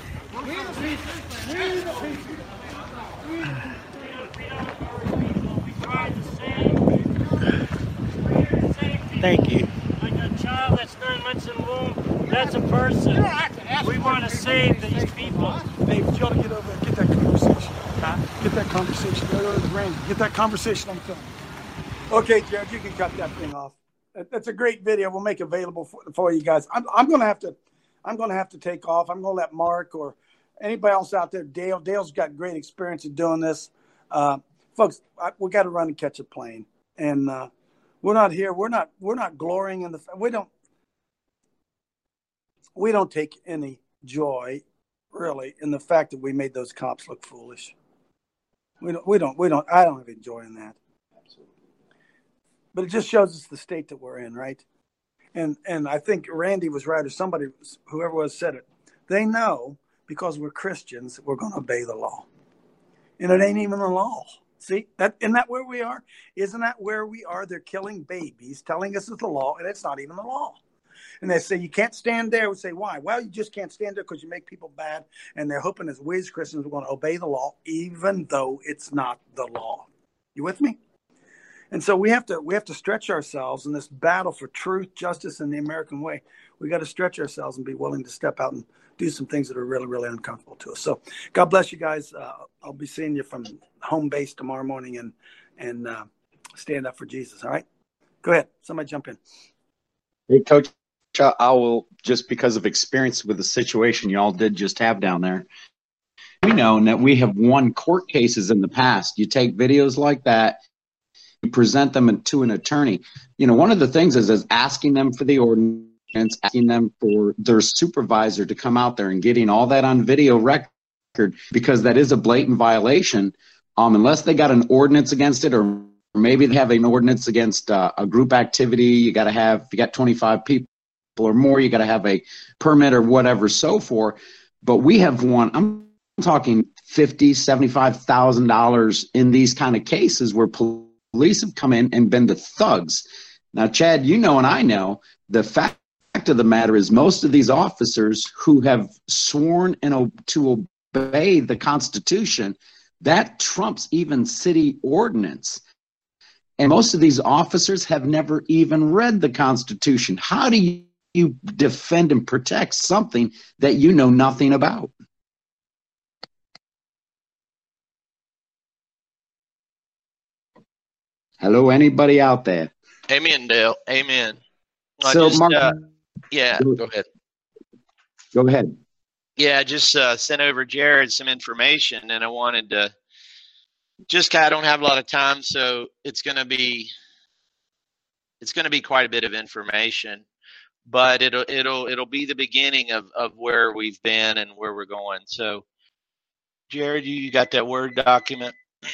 N: thank you.
Q: Like a child that's 9 months in womb, that's a person. We want to save these people.
A: Dave, you ought to get over and get that conversation. Get that conversation. Randy, get that conversation on film. Okay, Jared, you can cut that thing off. That's a great video. We'll make available for you guys. I'm going to have to take off. I'm going to let Mark or anybody else out there. Dale's got great experience in doing this. Folks, we got to run and catch a plane, and we're not here. We're not glorying in the. We don't take any joy, really, in the fact that we made those cops look foolish. We don't. I don't have any joy in that. But it just shows us the state that we're in, right? And I think Randy was right, or somebody, whoever was, said it. They know because we're Christians that we're going to obey the law. And it ain't even the law. See, isn't that where we are? Isn't that where we are? They're killing babies, telling us it's the law, and it's not even the law. And they say, you can't stand there. We say, why? Well, you just can't stand there because you make people bad. And they're hoping as we as Christians are going to obey the law, even though it's not the law. You with me? And so we have to stretch ourselves in this battle for truth, justice, and the American way. We got to stretch ourselves and be willing to step out and do some things that are really, really uncomfortable to us. So God bless you guys. I'll be seeing you from home base tomorrow morning and stand up for Jesus. All right? Go ahead. Somebody jump in.
H: Hey, Coach, I will, just because of experience with the situation y'all did just have down there, we know that we have won court cases in the past. You take videos like that, you present them to an attorney. You know, one of the things is asking them for the ordinance, asking them for their supervisor to come out there and getting all that on video record, because that is a blatant violation. Unless they got an ordinance against it, or maybe they have an ordinance against a group activity. You got to have, if you got 25 people or more, you got to have a permit or whatever, so forth. But we have won, I'm talking $75,000 in these kind of cases where police have come in and been the thugs. Now, Chad, you know, and I know, the fact of the matter is most of these officers who have sworn to obey the Constitution, that trumps even city ordinance. And most of these officers have never even read the Constitution. How do you defend and protect something that you know nothing about? Hello, anybody out there?
M: Amen, Dale. Amen.
H: So, Mark,
M: yeah, go ahead.
H: Go ahead.
M: Yeah, I just sent over Jared some information, and I wanted to I don't have a lot of time, so it's going to be quite a bit of information, but it'll be the beginning of where we've been and where we're going. So, Jared, you got that Word document?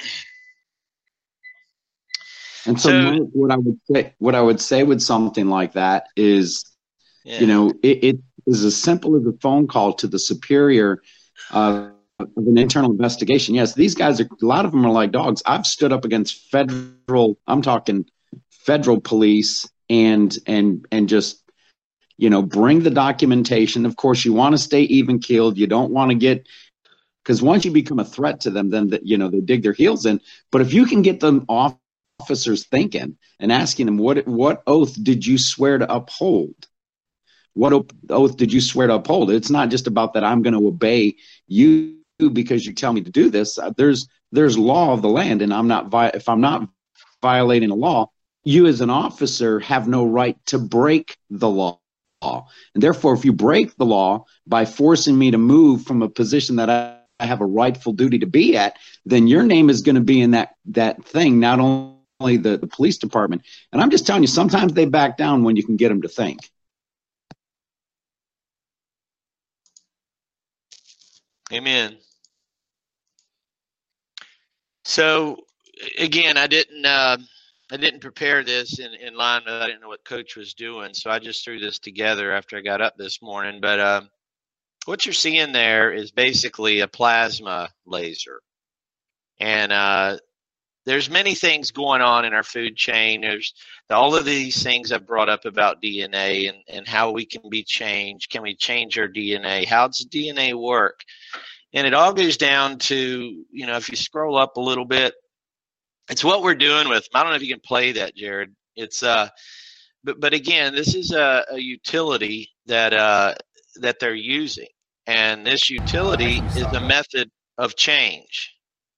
H: And so Mark, what I would say with something like that is, you know, it is as simple as a phone call to the superior of an internal investigation. Yes, these guys a lot of them are like dogs. I've stood up against federal police and just, you know, bring the documentation. Of course, you want to stay even keeled. You don't want to get, because once you become a threat to them, then you know, they dig their heels in. But if you can get them officers thinking and asking them, what oath did you swear to uphold? What oath did you swear to uphold? It's not just about that I'm going to obey you because you tell me to do this. There's law of the land, and if I'm not violating a law, you as an officer have no right to break the law. And therefore, if you break the law by forcing me to move from a position that I have a rightful duty to be at, then your name is going to be in that thing, not only the police department. And I'm just telling you, sometimes they back down when you can get them to think.
M: Amen. So again, I didn't prepare this in line with, I didn't know what Coach was doing, so I just threw this together after I got up this morning. But what you're seeing there is basically a plasma laser, and there's many things going on in our food chain. There's all of these things I've brought up about DNA and how we can be changed. Can we change our DNA? How does DNA work? And it all goes down to, you know, if you scroll up a little bit, it's what we're doing with, I don't know if you can play that, Jared. It's, but again, this is a utility that they're using. And this utility is a method of change.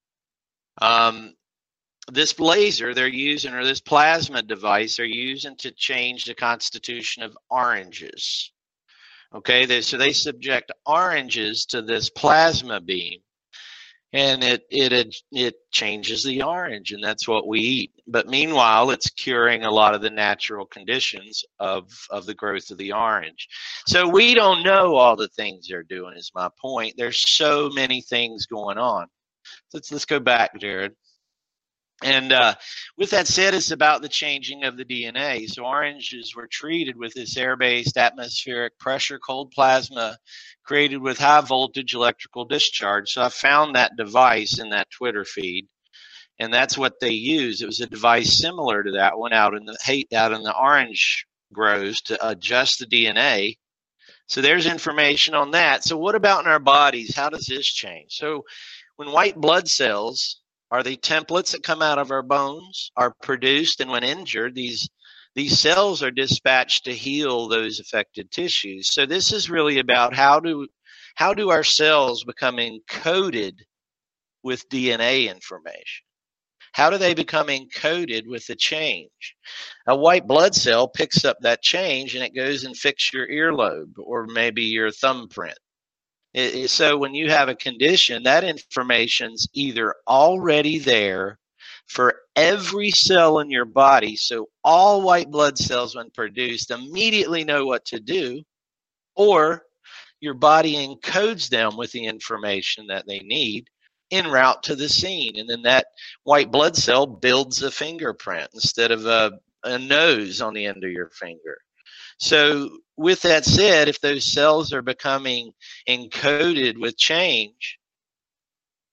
M: This laser they're using, or this plasma device they're using to change the constitution of oranges. Okay, so they subject oranges to this plasma beam, and it changes the orange, and that's what we eat. But meanwhile, it's curing a lot of the natural conditions of the growth of the orange. So we don't know all the things they're doing, is my point. There's so many things going on. Let's go back, Jared. And with that said, it's about the changing of the DNA. So oranges were treated with this air-based atmospheric pressure cold plasma created with high voltage electrical discharge. So I found that device in that Twitter feed, and that's what they used. It was a device similar to that one out in the orange grows to adjust the DNA. So there's information on that. So what about in our bodies? How does this change? So when white blood cells are the templates that come out of our bones, are produced, and when injured, these cells are dispatched to heal those affected tissues. So this is really about how do our cells become encoded with DNA information? How do they become encoded with the change? A white blood cell picks up that change and it goes and fixes your earlobe or maybe your thumbprint. So when you have a condition, that information's either already there for every cell in your body, so all white blood cells, when produced, immediately know what to do, or your body encodes them with the information that they need en route to the scene. And then that white blood cell builds a fingerprint instead of a nose on the end of your finger. So with that said, if those cells are becoming encoded with change,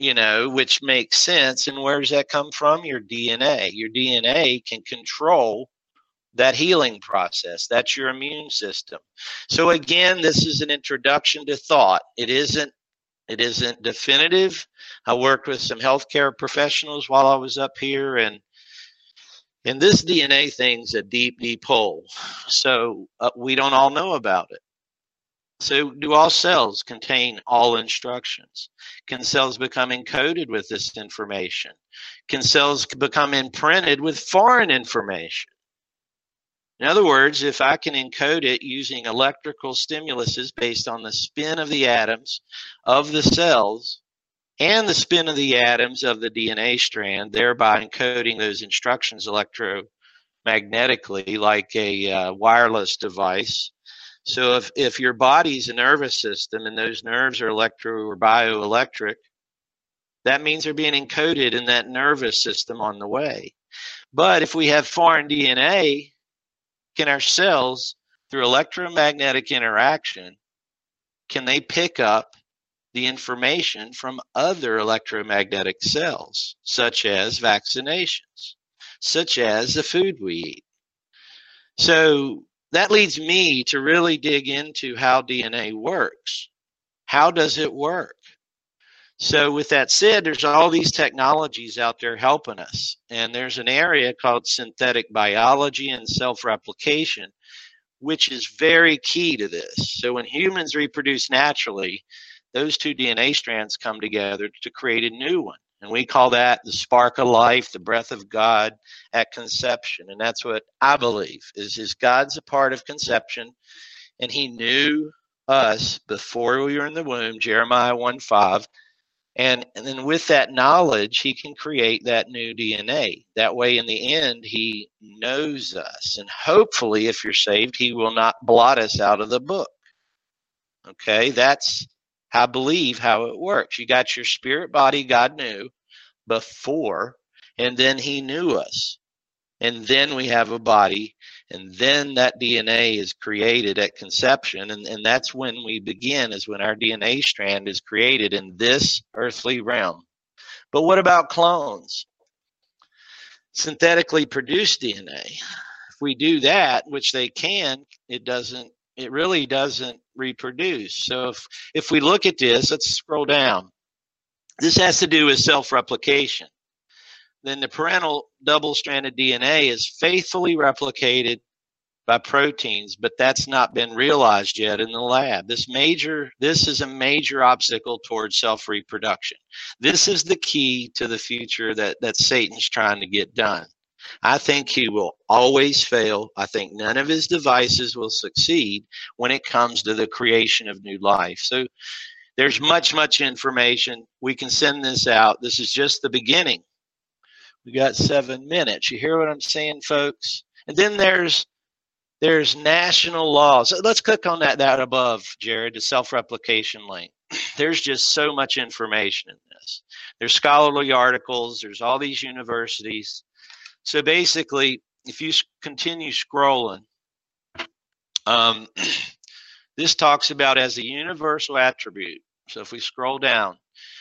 M: which makes sense. And where does that come from? Your DNA. Your DNA can control that healing process. That's your immune system. So again, this is an introduction to thought. It isn't definitive. I worked with some healthcare professionals while I was up here, and this DNA thing's a deep, deep hole. So we don't all know about it. So do all cells contain all instructions? Can cells become encoded with this information? Can cells become imprinted with foreign information? In other words, if I can encode it using electrical stimuluses based on the spin of the atoms of the cells and the spin of the atoms of the DNA strand, thereby encoding those instructions electromagnetically like a wireless device. So if your body's a nervous system and those nerves are electro or bioelectric, that means they're being encoded in that nervous system on the way. But if we have foreign DNA, can our cells, through electromagnetic interaction, can they pick up the information from other electromagnetic cells, such as vaccinations, such as the food we eat? So that leads me to really dig into how DNA works. How does it work? So with that said, there's all these technologies out there helping us. And there's an area called synthetic biology and self-replication, which is very key to this. So when humans reproduce naturally, those two DNA strands come together to create a new one. And we call that the spark of life, the breath of God at conception. And that's what I believe is God's a part of conception. And he knew us before we were in the womb, Jeremiah 1:5. And then with that knowledge, he can create that new DNA. That way, in the end, he knows us. And hopefully, if you're saved, he will not blot us out of the book. Okay, that's, I believe, how it works. You got your spirit body God knew before, and then he knew us. And then we have a body, and then that DNA is created at conception, and that's when we begin, is when our DNA strand is created in this earthly realm. But what about clones? Synthetically produced DNA. If we do that, which they can, it really doesn't reproduce. So if we look at this, let's scroll down. This has to do with self-replication. Then the parental double-stranded DNA is faithfully replicated by proteins, but that's not been realized yet in the lab. This is a major obstacle towards self-reproduction. This is the key to the future that Satan's trying to get done. I think he will always fail. I think none of his devices will succeed when it comes to the creation of new life. So there's much, much information. We can send this out. This is just the beginning. We got 7 minutes. You hear what I'm saying, folks? And then there's national laws. So let's click on that above, Jared, the self-replication link. There's just so much information in this. There's scholarly articles. There's all these universities. So basically, if you continue scrolling, this talks about as a universal attribute. So if we scroll down,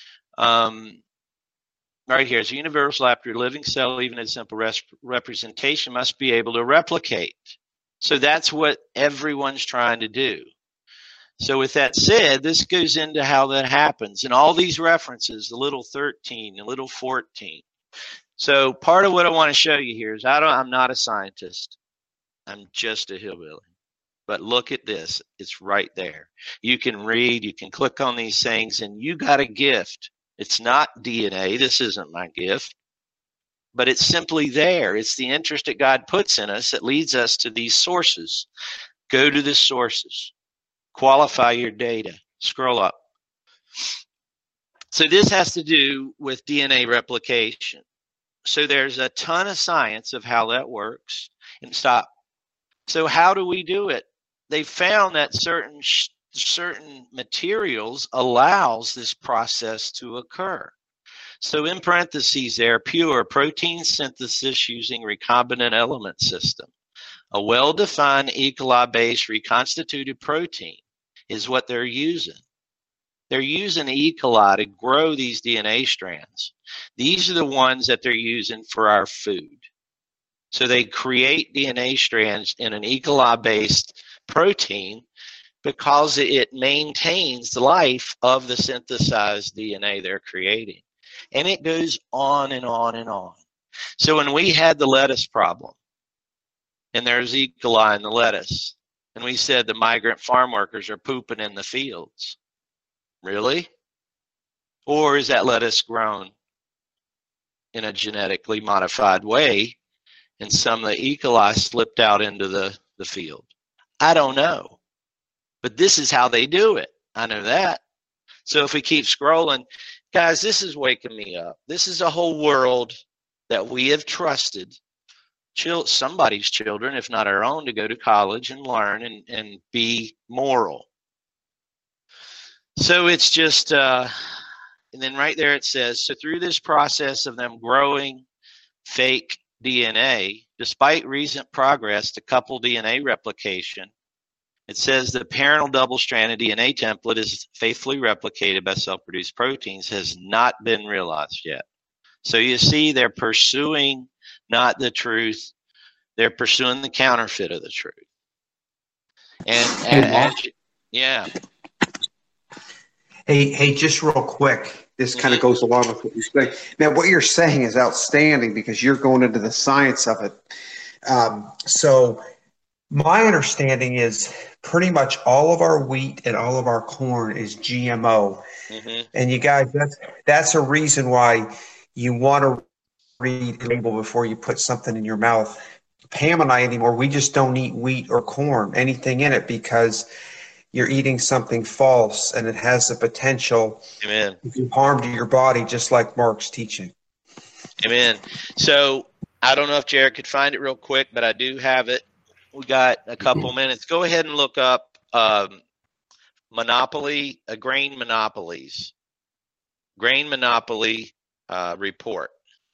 M: right here, as a universal attribute, a living cell, even a simple representation, must be able to replicate. So that's what everyone's trying to do. So with that said, this goes into how that happens. And all these references, the little 13, the little 14. So part of what I want to show you here is I'm not a scientist. I'm just a hillbilly. But look at this. It's right there. You can read, you can click on these things, and you got a gift. It's not DNA. This isn't my gift. But it's simply there. It's the interest that God puts in us that leads us to these sources. Go to the sources. Qualify your data. Scroll up. So this has to do with DNA replication. So there's a ton of science of how that works. And stop. So how do we do it? They found that certain materials allows this process to occur. So in parentheses there, pure protein synthesis using recombinant element system. A well-defined E. coli-based reconstituted protein is what they're using. They're using E. coli to grow these DNA strands. These are the ones that they're using for our food. So they create DNA strands in an E. coli-based protein because it maintains the life of the synthesized DNA they're creating. And it goes on and on and on. So when we had the lettuce problem, and there's E. coli in the lettuce, and we said the migrant farm workers are pooping in the fields. Really? Or is that lettuce grown in a genetically modified way, and some of the E. coli slipped out into the field? I don't know. But this is how they do it. I know that. So if we keep scrolling, guys, this is waking me up. This is a whole world that we have trusted somebody's children, if not our own, to go to college and learn and be moral. So it's just, and then right there it says, so through this process of them growing fake DNA, despite recent progress to couple DNA replication, it says the parental double-stranded DNA template is faithfully replicated by cell-produced proteins has not been realized yet. So you see, they're pursuing not the truth, they're pursuing the counterfeit of the truth. Yeah.
R: Hey, just real quick, this kind of goes along with what you're saying. Now, what you're saying is outstanding because you're going into the science of it. So my understanding is pretty much all of our wheat and all of our corn is GMO. Mm-hmm. And you guys, that's a reason why you want to read the label before you put something in your mouth. Pam and I anymore, we just don't eat wheat or corn, anything in it, because you're eating something false and it has the potential to do harm to your body, just like Mark's teaching.
M: Amen. So I don't know if Jared could find it real quick, but I do have it. We got a couple minutes. Go ahead and look up grain monopoly report.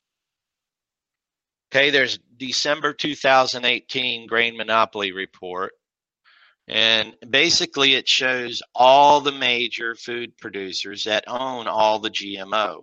M: Okay, there's December 2018 grain monopoly report. And basically it shows all the major food producers that own all the GMO.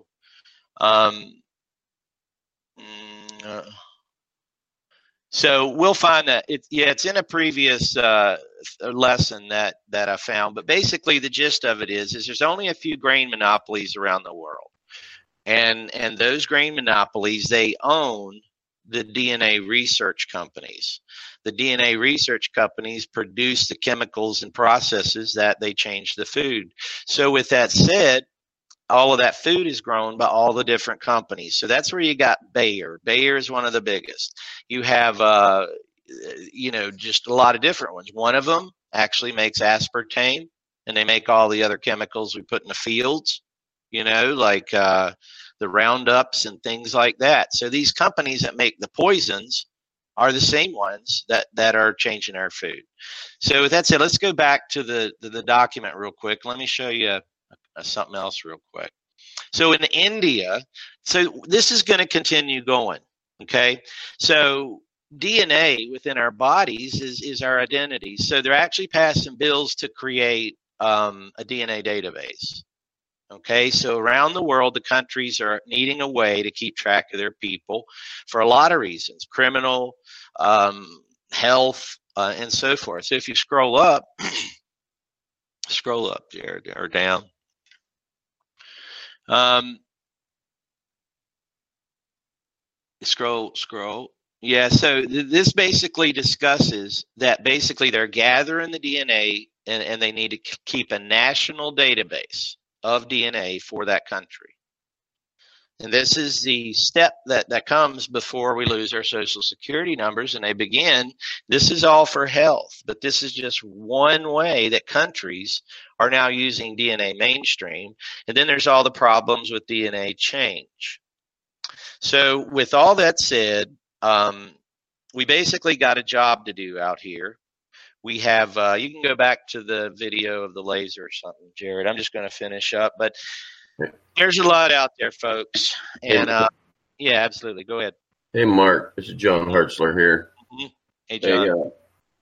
M: So we'll find that it's in a previous lesson that I found, but basically the gist of it is there's only a few grain monopolies around the world. And those grain monopolies, they own the DNA research companies. The DNA research companies produce the chemicals and processes that they change the food. So with that said, all of that food is grown by all the different companies. So that's where you got Bayer. Bayer is one of the biggest. You have, just a lot of different ones. One of them actually makes aspartame, and they make all the other chemicals we put in the fields, like the Roundups and things like that. So these companies that make the poisons are the same ones that are changing our food. So with that said, let's go back to the document real quick. Let me show you something else real quick. So in India, so this is going to continue going, okay? So DNA within our bodies is our identity. So they're actually passing bills to create a DNA database. Okay, so around the world, the countries are needing a way to keep track of their people for a lot of reasons, criminal, health, and so forth. So if you scroll up, Jared, or down. Scroll. Yeah, so this basically discusses that basically they're gathering the DNA and they need to keep a national database of DNA for that country. And this is the step that comes before we lose our social security numbers and they begin. This is all for health, but this is just one way that countries are now using DNA mainstream. And then there's all the problems with DNA change. So with all that said, we basically got a job to do out here. We have, you can go back to the video of the laser or something, Jared. I'm just going to finish up, but there's a lot out there, folks. And yeah, absolutely. Go ahead.
S: Hey, Mark. This is John Hertzler here.
M: Mm-hmm. Hey, John.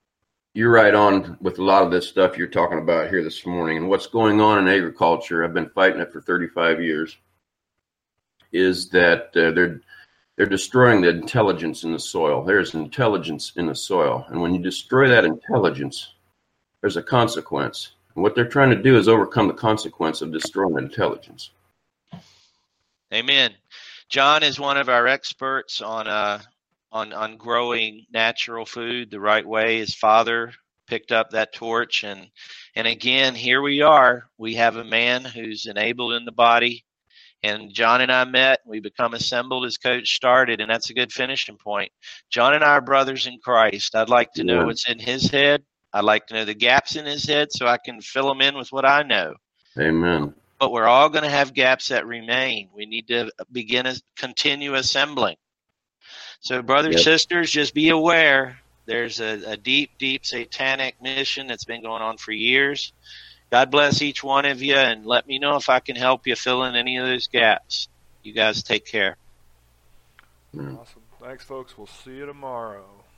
S: you're right on with a lot of this stuff you're talking about here this morning. And what's going on in agriculture, I've been fighting it for 35 years, is that they're destroying the intelligence in the soil. There's intelligence in the soil. And when you destroy that intelligence, there's a consequence. And what they're trying to do is overcome the consequence of destroying intelligence.
M: Amen. John is one of our experts on growing natural food the right way. His father picked up that torch, and again, here we are. We have a man who's enabled in the body, and John and I met. We become assembled as Coach started, and that's a good finishing point. John and I are brothers in Christ. I'd like to know what's in his head. I'd like to know the gaps in his head so I can fill them in with what I know.
S: Amen.
M: But we're all going to have gaps that remain. We need to continue assembling. So, brothers, sisters, just be aware there's a deep, deep satanic mission that's been going on for years. God bless each one of you, and let me know if I can help you fill in any of those gaps. You guys take care.
T: Awesome. Thanks, folks. We'll see you tomorrow.